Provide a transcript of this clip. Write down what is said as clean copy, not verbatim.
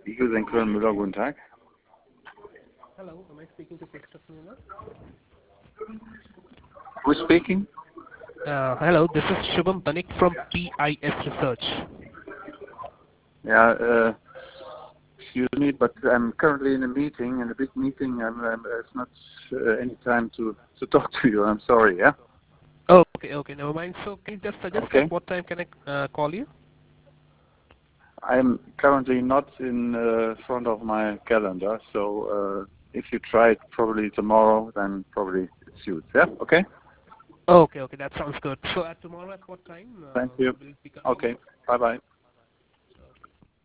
Julian Müller, guten Tag. Hello, am I speaking to Christoph Müller? Who's speaking? Hello, this is Shubham Banik from PIS Research. Yeah, excuse me, but I'm currently in a meeting, in a big meeting. It's not any time to talk to you. I'm sorry, yeah? Oh, okay, never mind. So can you just suggest Okay. at what time can I call you? I'm currently not in front of my calendar, so if you try it probably tomorrow, then probably it suits, yeah? Okay? Okay, that sounds good. So at tomorrow at what time? Thank you. Will it be Okay, convenient? bye-bye.